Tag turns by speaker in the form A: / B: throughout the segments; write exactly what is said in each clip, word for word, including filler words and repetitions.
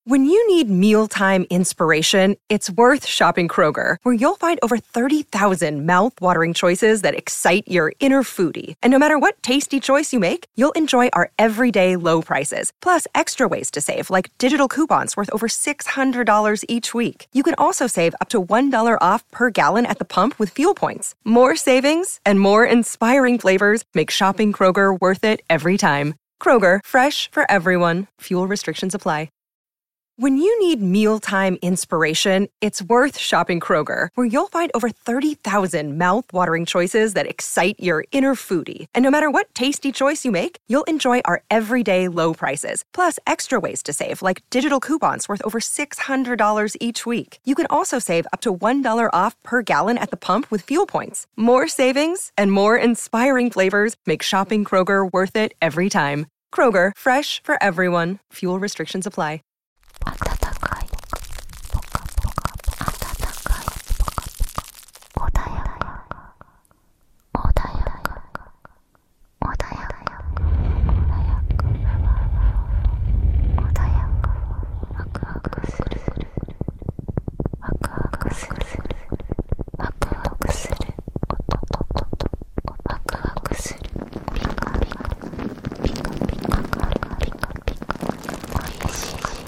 A: When you need mealtime inspiration, it's worth shopping Kroger, where you'll find over thirty thousand mouth-watering choices that excite your inner foodie. And no matter what tasty choice you make, you'll enjoy our everyday low prices, plus extra ways to save, like digital coupons worth over six hundred dollars each week. You can also save up to one dollar off per gallon at the pump with fuel points. More savings and more inspiring flavors make shopping Kroger worth it every time. Kroger, fresh for everyone. Fuel restrictions apply. When you need mealtime inspiration, it's worth shopping Kroger, where you'll find over thirty thousand mouth-watering choices that excite your inner foodie. And no matter what tasty choice you make, you'll enjoy our everyday low prices, plus extra ways to save, like digital coupons worth over six hundred dollars each week. You can also save up to one dollar off per gallon at the pump with fuel points. More savings and more inspiring flavors make shopping Kroger worth it every time. Kroger, fresh for everyone. Fuel restrictions apply.
B: 暖かいポカポカ暖かいポカポカ穏やか穏やか穏やか穏やか穏やかワクワクするワクワクするワクワクするおととととワクワクするピカピカピカピカピカピカおいしい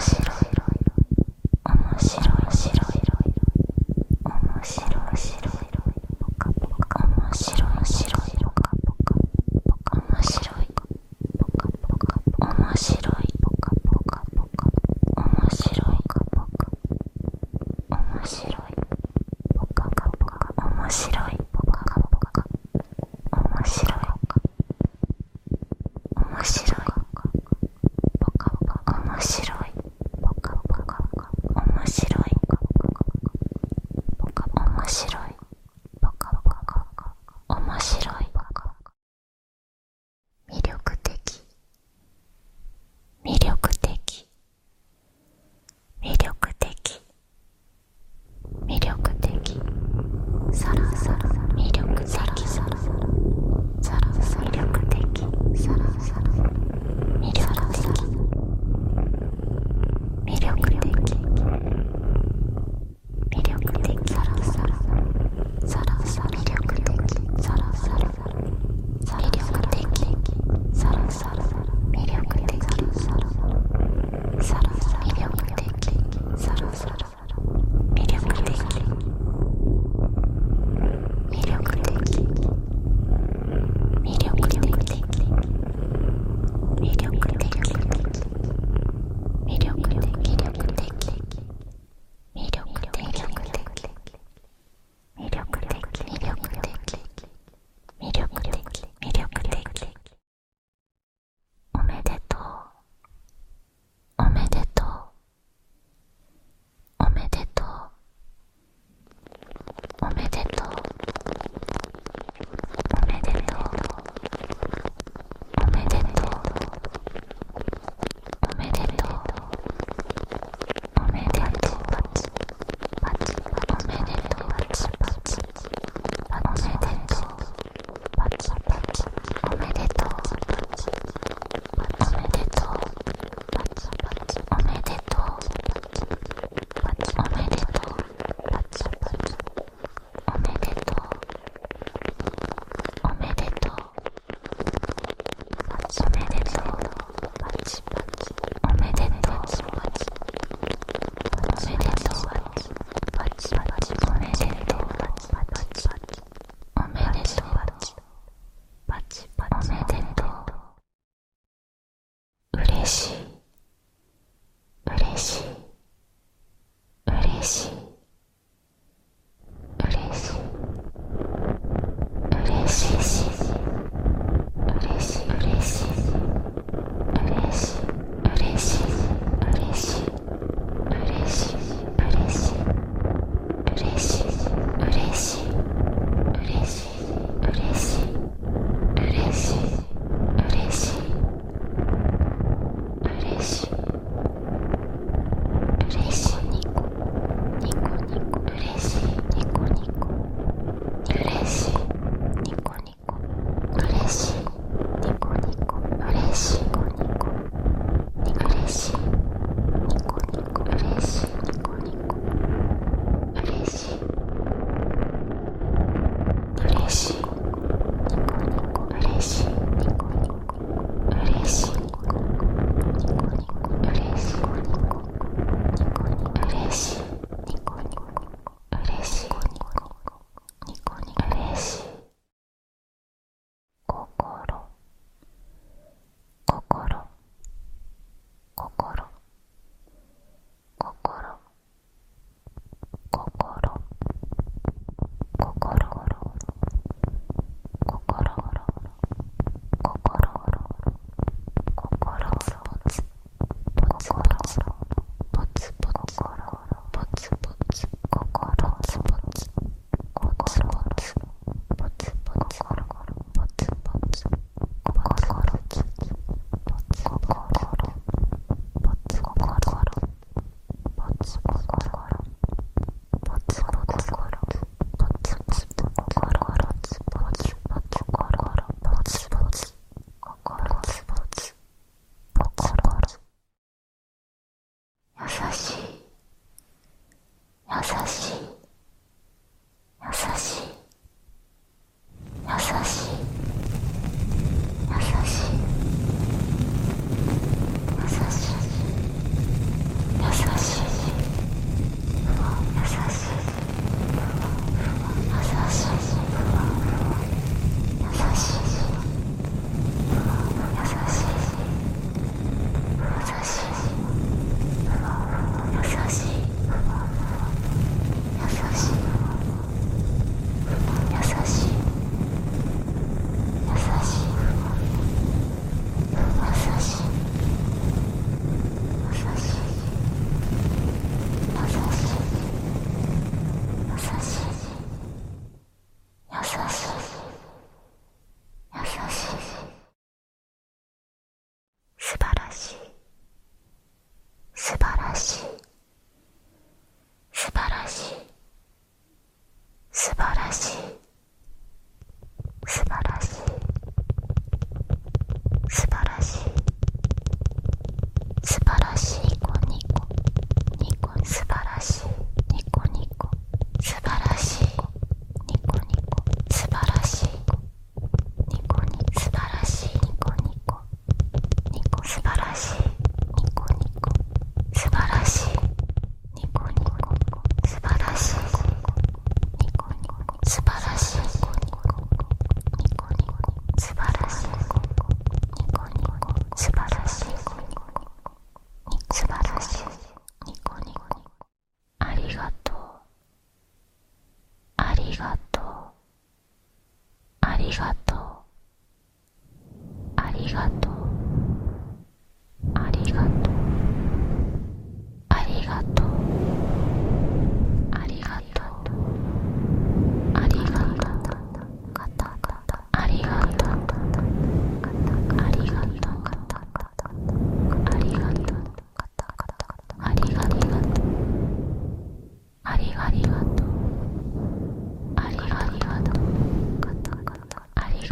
B: 魅力的嬉しい嬉しい嬉しい嬉しい嬉しい嬉しい嬉しい嬉しい嬉しい嬉しい嬉しい嬉しい嬉しい嬉しい嬉しい嬉しい嬉しい嬉しい嬉しいニコニコニコ嬉しいニコニコ嬉しいニコニコ嬉しいニコニコ嬉しいニコニコ嬉しいニコニコ嬉しいニコニコ嬉しい嬉しいニコニコ嬉しいニコニコ嬉しいニコニコ嬉しいニコニコニコニコ嬉しいニコニコ嬉しいニコニコ嬉しい心心心心心優しい優しい優しい優しい優しい優しい優しい優しいふわ優しいふわふわ優しいふわふわ優しいふわ優しい優しいふわふわ優しいふわふわ優しい優しい優しい優しい優しい優しい優しい優しい優しい素晴らしい素晴らしい素晴らしい素晴らしい素晴らしい素晴らしい素晴らしいニコニコニコ素晴らしいニコニコ素晴らしいニコニコ素晴らしいニコニコ素晴らしいニコニコニコ素晴らしいニコニコ素晴らしいニコニコ素晴らしいニコニコ素晴らしいニコニコニコニコ素晴らしいニコニコ素晴らしいニコニコ素晴らしいニコニコありがとうありがとうありがとうありがとうありがとうありがとうありがとうありがとうカタカタありがとうありがとうカタカタありがとうカタカタありがとうありがとうありがとうカタカタあり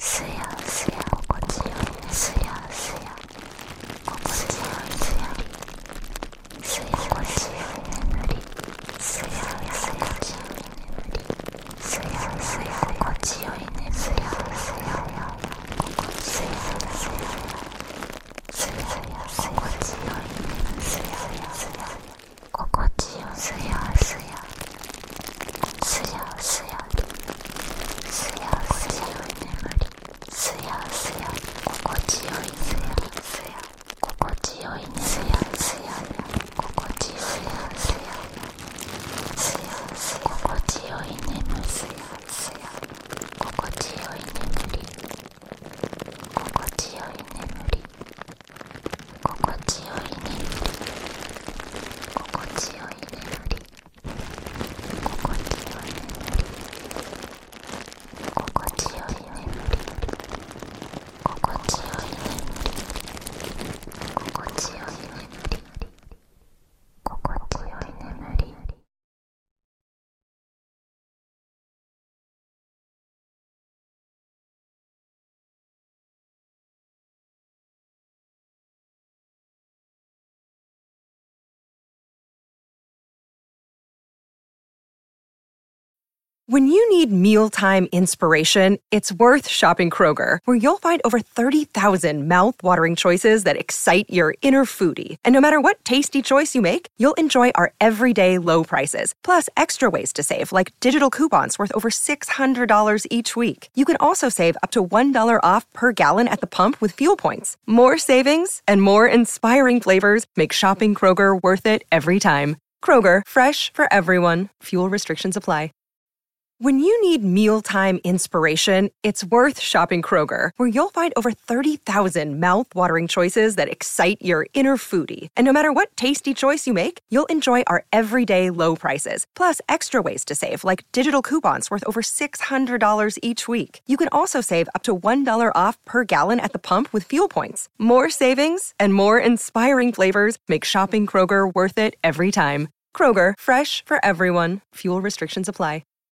B: すやすや心地よいすやすや心地よいすやすや心地よい眠りすやすや心地よい眠りすやすや心地よい眠りすやすや心地よいすやすやすや心地よい眠りすやすや心地よいすやすやすやすやすやすや眠りすやすや心地よいすやすや心地よいねすやすや心地すやすやすやすや心地よい眠すやすや心地よい眠り心地よい眠り心地よい眠り心地よい眠り心地よい眠り心地よい眠り心地よい眠り心地よい眠り心地よい眠り。
A: When you need mealtime inspiration, it's worth shopping Kroger, where you'll find over thirty thousand mouth-watering choices that excite your inner foodie. And no matter what tasty choice you make, you'll enjoy our everyday low prices, plus extra ways to save, like digital coupons worth over six hundred dollars each week. You can also save up to one dollar off per gallon at the pump with fuel points. More savings and more inspiring flavors make shopping Kroger worth it every time. Kroger, fresh for everyone. Fuel restrictions apply. When you need mealtime inspiration, it's worth shopping Kroger, where you'll find over thirty thousand mouth-watering choices that excite your inner foodie. And no matter what tasty choice you make, you'll enjoy our everyday low prices, plus extra ways to save, like digital coupons worth over six hundred dollars each week. You can also save up to one dollar off per gallon at the pump with fuel points. More savings and more inspiring flavors make shopping Kroger worth it every time. Kroger, fresh for everyone. Fuel restrictions apply.